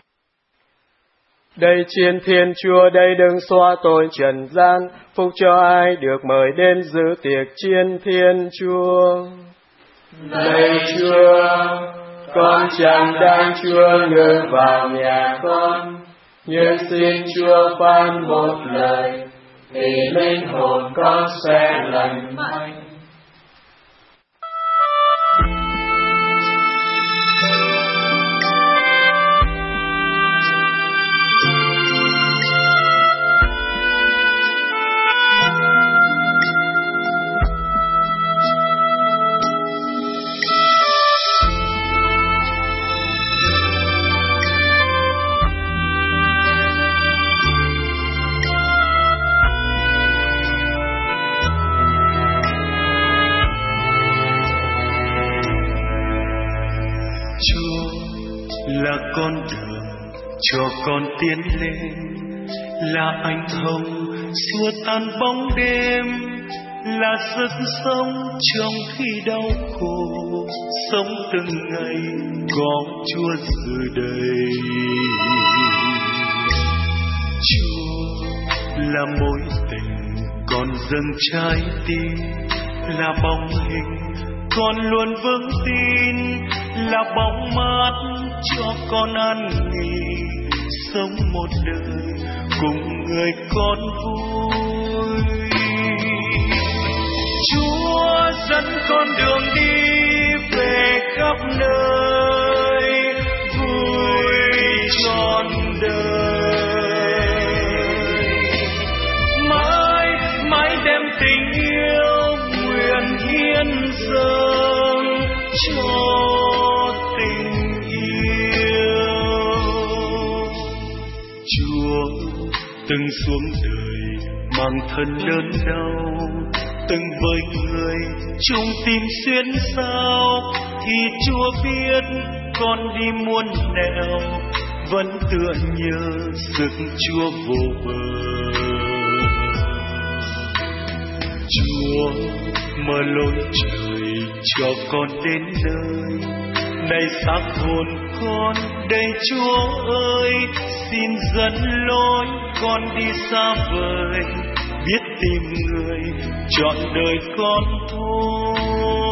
Đây chiên Thiên Chúa, đây đừng xóa tội trần gian, phúc cho ai được mời đến dự tiệc chiên Thiên Chúa. Lạy Chúa, con chẳng đáng Chúa ngự vào nhà con, nhưng xin Chúa phán một lời, thì linh hồn con sẽ lành mạnh. Con đường cho con tiến lên, là ánh hồng xua tan bóng đêm, là sức sống trong khi đau khổ, sống từng ngày có Chúa dự đầy. Chúa là mối tình con dâng trái tim, là bóng hình con luôn vững tin, là bóng mát cho con an nghỉ, sống một đời cùng người con vui. Chúa dẫn con đường đi về khắp nơi, vui trọn đời. Mãi mãi đem tình yêu nguyện hiến dâng cho tình yêu. Chúa từng xuống đời mang thân đớn đau, từng với người chung tìm xuyên sao, thì Chúa biết con đi muôn nẻo, vẫn tựa nhớ sức Chúa vô bờ. Chúa mở lối trời cho con đến nơi, này xác hồn con đây Chúa ơi, xin dẫn lối con đi xa vời, biết tìm người chọn đời con thôi.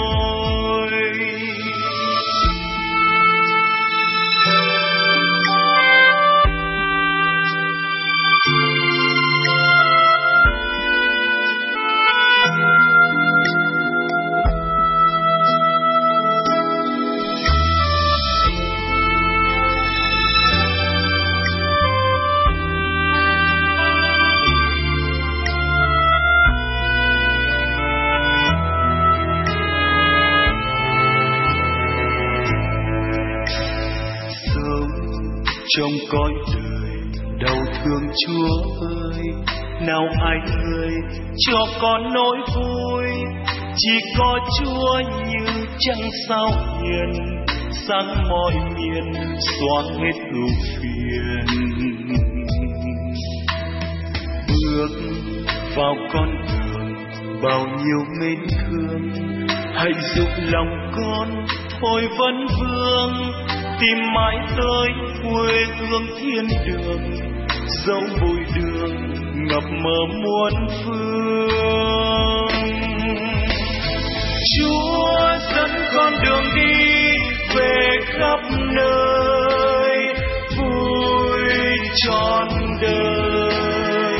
Trong cõi đời đau thương Chúa ơi, nào ai người cho con nỗi vui, chỉ có Chúa như trăng sao hiền, sáng mọi miền xóa hết ưu phiền. Bước vào con đường bao nhiêu mến thương, hãy giúp lòng con thôi vấn vương, tìm mãi tới quê hương thiên đường, dẫu bụi đường ngập mờ muôn phương. Chúa dẫn con đường đi về khắp nơi, vui trọn đời.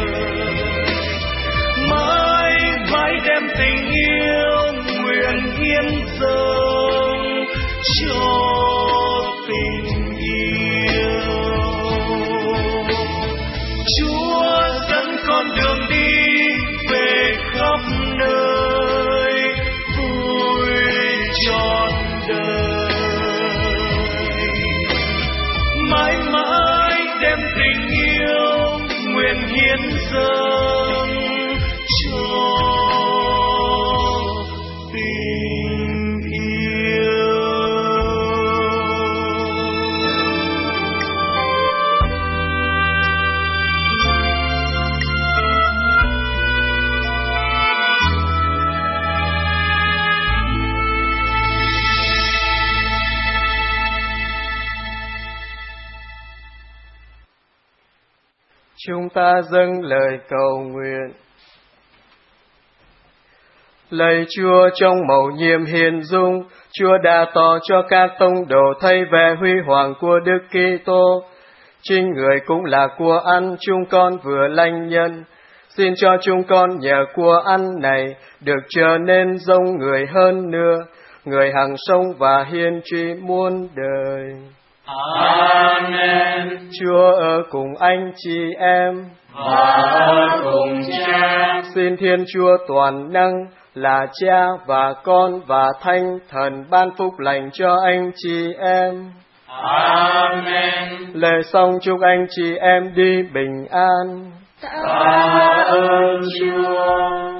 Mãi mãi đem tình yêu nguyện hiến dâng cho tình yêu. Chúa dẫn con đường đi về khắp nơi, vui trọn đời. Mãi mãi đem tình yêu nguyện hiến dâng cho tình yêu. Chúng ta dâng lời cầu nguyện. Lạy Chúa, trong mầu nhiệm hiền dung, Chúa đã tỏ cho các tông đồ thấy vẻ huy hoàng của Đức Kitô. Chính Người cũng là của ăn chúng con vừa lanh nhân. Xin cho chúng con nhờ của ăn này được trở nên giống Người hơn nữa, Người hằng sống và hiên tri muôn đời. Amen. Chúa ở cùng anh chị em và ở cùng Cha. Xin Thiên Chúa toàn năng là Cha và Con và Thánh Thần ban phúc lành cho anh chị em. Amen. Lễ xong chúc anh chị em đi bình an. Tạ ơn Chúa.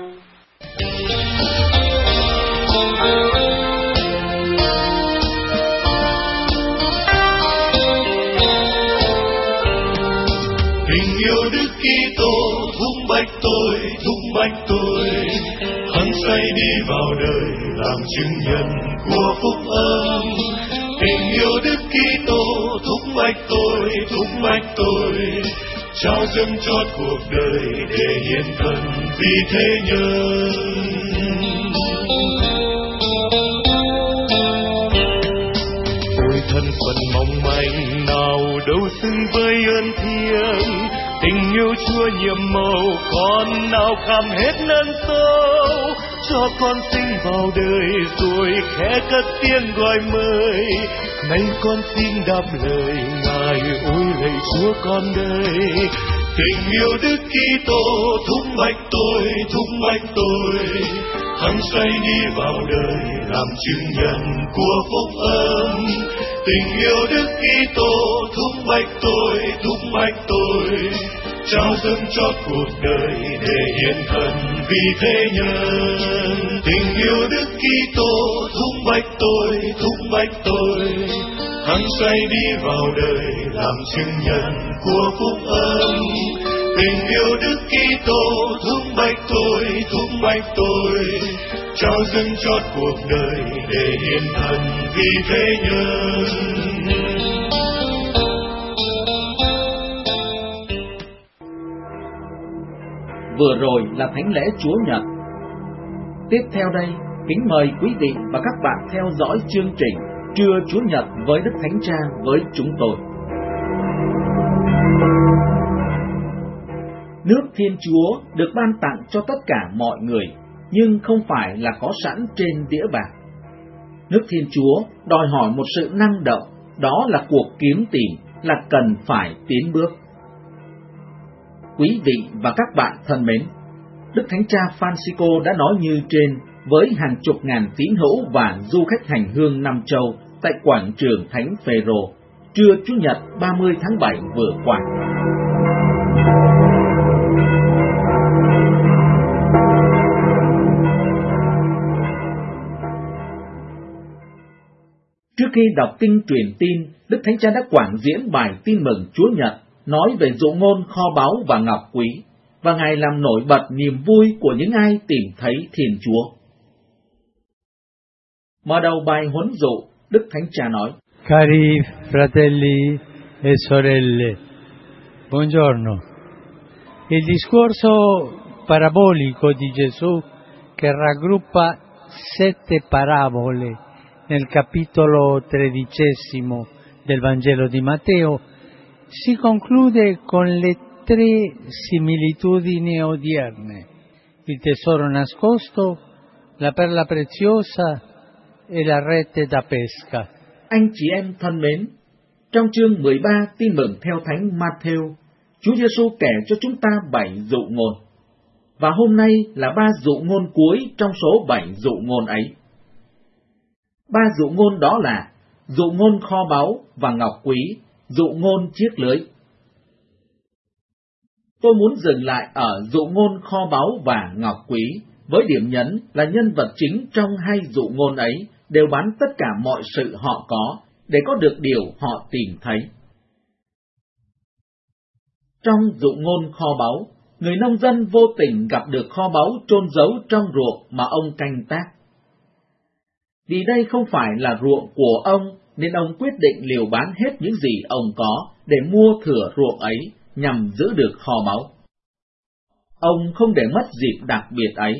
Tình yêu Đức Kitô thúc bách tôi, thúc bách tôi, hăng say đi vào đời làm chứng nhân của phúc âm. Tình yêu Đức Kitô thúc bách tôi, thúc bách tôi, trao dâng chót cuộc đời để hiến thân vì thế nhân. Ôi thân phận mong manh nào đâu xứng với ơn thiêng, tình yêu Chúa nhiệm màu con nào kham hết nâng sâu, cho con sinh vào đời rồi khẽ cất tiếng gọi mời. Nay con xin đáp lời Ngài, ôi lạy Chúa con đây. Tình yêu Đức Kitô thúc bách tôi, thúc bách tôi, hăng say đi vào đời làm chứng nhân của phúc âm. Tình yêu Đức Kitô thúc bách tôi, thúc bách tôi, trao dâng cho cuộc đời để hiến thân vì thế nhân. Tình yêu Đức Kitô thúc bách tôi, thúc bách tôi, hăng say đi vào đời làm chứng nhân của phúc âm. Tình yêu Đức Kitô thúc bách tôi, thúc bách tôi, trao dâng cho cuộc đời để hiến thân vì thế nhân. Vừa rồi là thánh lễ Chúa Nhật. Tiếp theo đây, kính mời quý vị và các bạn theo dõi chương trình Trưa Chúa Nhật với Đức Thánh Cha với chúng tôi. Nước Thiên Chúa được ban tặng cho tất cả mọi người, nhưng không phải là có sẵn trên đĩa bạc. Nước Thiên Chúa đòi hỏi một sự năng động, đó là cuộc kiếm tìm, là cần phải tiến bước. Quý vị và các bạn thân mến, Đức Thánh Cha Francisco đã nói như trên với hàng chục ngàn tín hữu và du khách hành hương năm châu tại quảng trường Thánh Phêrô trưa Chủ nhật ba mươi tháng bảy vừa qua. Trước khi đọc kinh truyền tin, Đức Thánh Cha đã quảng diễn bài tin mừng Chúa Nhật, nói về dụ ngôn kho báu và ngọc quý, và Ngài làm nổi bật niềm vui của những ai tìm thấy Thiên Chúa. Mở đầu bài huấn dụ, Đức Thánh Cha nói: Cari fratelli e sorelle, buongiorno. Il discorso parabolico di Gesù, che raggruppa sette parabole nel capitolo tredicesimo del Vangelo di Matteo, si conclude con le tre similitudini odierne: il tesoro nascosto, la perla preziosa e la rete da pesca. Anh chị em thân mến, trong chương mười ba tin mừng theo Thánh Matthew, Chúa Giêsu kể cho chúng ta bảy dụ ngôn. Và hôm nay là ba dụ ngôn cuối trong số bảy dụ ngôn ấy. Ba dụ ngôn đó là dụ ngôn kho báu và ngọc quý, dụ ngôn chiếc lưới. Tôi muốn dừng lại ở dụ ngôn kho báu và ngọc quý, với điểm nhấn là nhân vật chính trong hai dụ ngôn ấy đều bán tất cả mọi sự họ có để có được điều họ tìm thấy. Trong dụ ngôn kho báu, người nông dân vô tình gặp được kho báu chôn giấu trong ruộng mà ông canh tác. Vì đây không phải là ruộng của ông, nên ông quyết định liều bán hết những gì ông có để mua thửa ruộng ấy nhằm giữ được kho báu. Ông không để mất dịp đặc biệt ấy.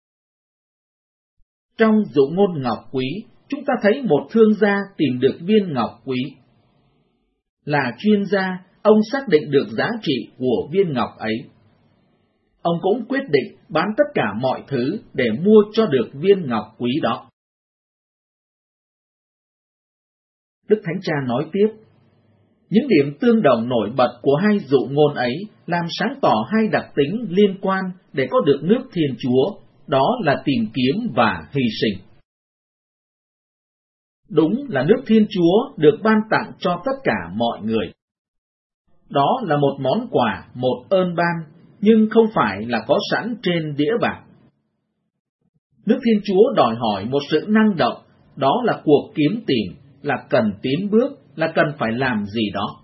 Trong dụ ngôn ngọc quý, chúng ta thấy một thương gia tìm được viên ngọc quý. Là chuyên gia, ông xác định được giá trị của viên ngọc ấy. Ông cũng quyết định bán tất cả mọi thứ để mua cho được viên ngọc quý đó. Đức Thánh Cha nói tiếp, những điểm tương đồng nổi bật của hai dụ ngôn ấy làm sáng tỏ hai đặc tính liên quan để có được nước Thiên Chúa, đó là tìm kiếm và hy sinh. Đúng là nước Thiên Chúa được ban tặng cho tất cả mọi người. Đó là một món quà, một ơn ban, nhưng không phải là có sẵn trên đĩa bạc. Nước Thiên Chúa đòi hỏi một sự năng động, đó là cuộc kiếm tìm, là cần tiến bước, là cần phải làm gì đó.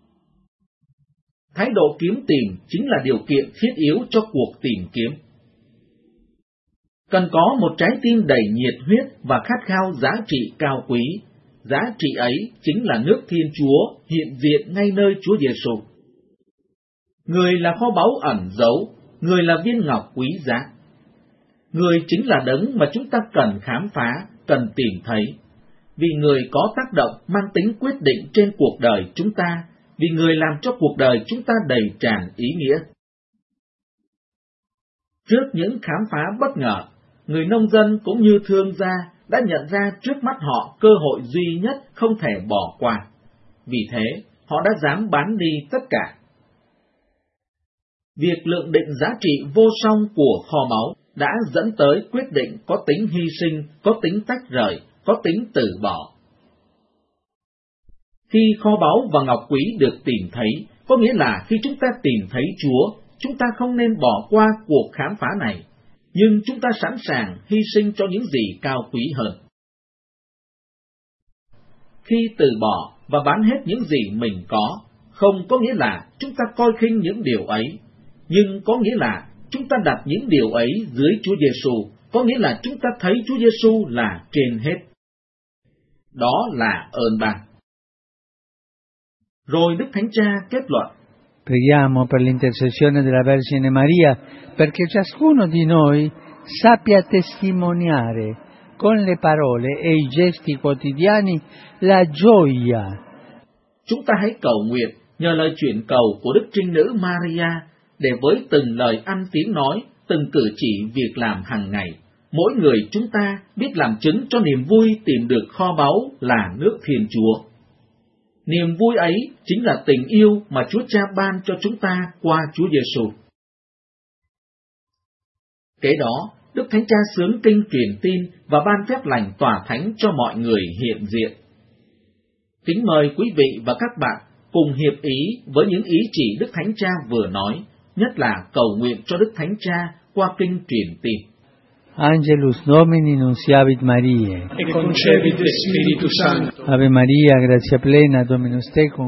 Thái độ kiếm tìm chính là điều kiện thiết yếu cho cuộc tìm kiếm. Cần có một trái tim đầy nhiệt huyết và khát khao giá trị cao quý. Giá trị ấy chính là nước Thiên Chúa hiện diện ngay nơi Chúa Giêsu. Người là kho báu ẩn giấu, người là viên ngọc quý giá. Người chính là đấng mà chúng ta cần khám phá, cần tìm thấy. Vì người có tác động mang tính quyết định trên cuộc đời chúng ta, vì người làm cho cuộc đời chúng ta đầy tràn ý nghĩa. Trước những khám phá bất ngờ, người nông dân cũng như thương gia đã nhận ra trước mắt họ cơ hội duy nhất không thể bỏ qua. Vì thế, họ đã dám bán đi tất cả. Việc lượng định giá trị vô song của kho báu đã dẫn tới quyết định có tính hy sinh, có tính tách rời, có tính từ bỏ. Khi kho báu và ngọc quý được tìm thấy, có nghĩa là khi chúng ta tìm thấy Chúa, chúng ta không nên bỏ qua cuộc khám phá này, nhưng chúng ta sẵn sàng hy sinh cho những gì cao quý hơn. Khi từ bỏ và bán hết những gì mình có, không có nghĩa là chúng ta coi khinh những điều ấy, nhưng có nghĩa là chúng ta đặt những điều ấy dưới Chúa Giêsu, có nghĩa là chúng ta thấy Chúa Giêsu là trên hết. Đó là ơn ban. Rồi Đức Thánh Cha kết luận: Preghiamo per l'intercessione della Vergine Maria, perché ciascuno di noi sappia testimoniare con le parole e i gesti quotidiani la gioia. Chúng ta hãy cầu nguyện nhờ lời chuyển cầu của Đức Trinh Nữ Maria, để với từng lời ăn tiếng nói, từng cử chỉ việc làm hàng ngày, mỗi người chúng ta biết làm chứng cho niềm vui tìm được kho báu là nước Thiên Chúa. Niềm vui ấy chính là tình yêu mà Chúa Cha ban cho chúng ta qua Chúa Giêsu. Kế đó, Đức Thánh Cha xướng kinh truyền tin và ban phép lành tỏa thánh cho mọi người hiện diện. Kính mời quý vị và các bạn cùng hiệp ý với những ý chỉ Đức Thánh Cha vừa nói, nhất là cầu nguyện cho Đức Thánh Cha qua kinh truyền tin. Angelus Domini nunciavit Mariae, e concebit Spiritus Sancto. Ave Maria, gratia plena, Dominus tecum,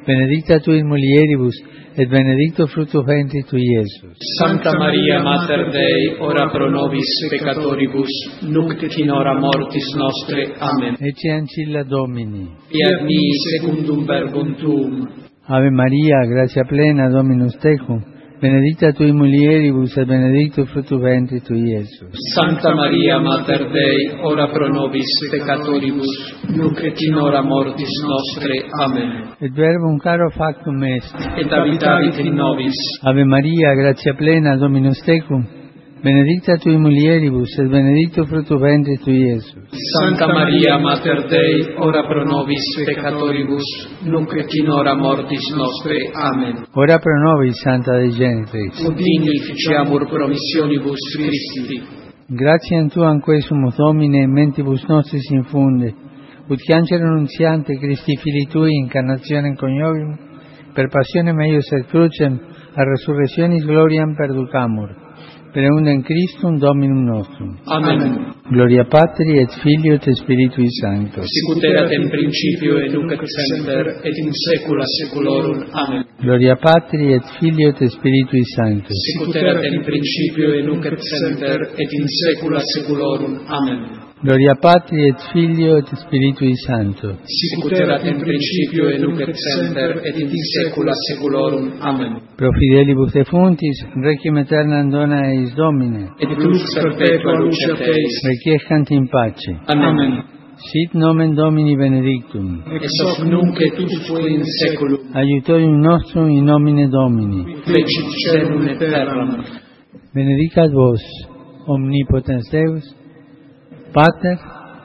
benedicta tu in mulieribus, et benedictus fructus ventris tui, Iesus. Santa Maria, Mater Dei, ora pro nobis peccatoribus, nunc et in hora mortis nostre. Amen. Ecce ancilla Domini. Fiat mi secundum verbum tuum. Ave Maria, gratia plena, Dominus tecum, benedicta tu in mulieribus, et benedictus fructus ventris tui, Iesus. Santa Maria, Mater Dei, ora pro nobis peccatoribus, nunc et in hora mortis nostre. Amen. Et verbum caro factum est, Et habitavit in nobis. Ave Maria, gratia plena, Dominus tecum, benedicta tu in mulieribus, et benedictus fructus ventris tui, Iesus. Santa Maria, Mater Dei, ora pro nobis peccatoribus, nunc et in hora mortis nostre. Amen. Ora pro nobis, Santa Dei Genitrix. Ut digni ficiamur promissionibus Christi. Gratiam Tuam quae sumus Domine, in mentibus nostris infunde, ut cancere annunziante Christi Filii Tui, incarnationem coniovium, per passionem eius et crucem, a resurrectionis gloriam perducamur, per eundem Christum Dominum nostrum. Amen. Gloria Patri et Filio et Spiritui Sancto. Sicut erat in principio et nunc et semper et in saecula saeculorum. Amen. Gloria Patri et Filio et Spiritui Sancto. Sicut erat in principio et nunc et semper et in saecula saeculorum. Amen. Gloria Patri et Filio et Spiritui Sancto. Sicut erat in principio et nunc et semper et in saecula saeculorum. Amen. Pro fidelibus defuntis, requiem aeternam dona eis Domine. Et lux perpetua luceat eis. Requiescant in pace. Amen. Sit nomen Domini benedictum. Ex hoc nunc et usque in saeculum. Aiutorium nostrum in nomine Domini. Fecit caelum et terram. Benedicat vos, omnipotens Deus, Pater,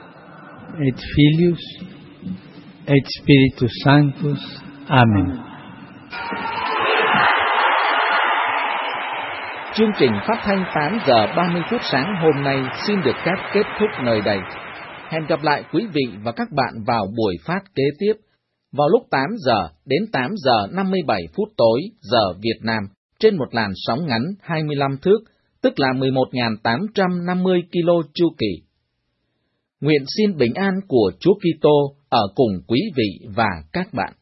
et Filius, et Spiritus Sanctus. Amen. Chương trình phát thanh tám giờ ba mươi phút sáng hôm nay xin được phép kết thúc nơi đây. Hẹn gặp lại quý vị và các bạn vào buổi phát kế tiếp vào lúc tám giờ đến tám giờ năm mươi bảy phút tối giờ Việt Nam trên một làn sóng ngắn hai mươi lăm thước, tức là mười một nghìn tám trăm năm mươi ki lô chu kỳ. Nguyện xin bình an của Chúa Kitô ở cùng quý vị và các bạn.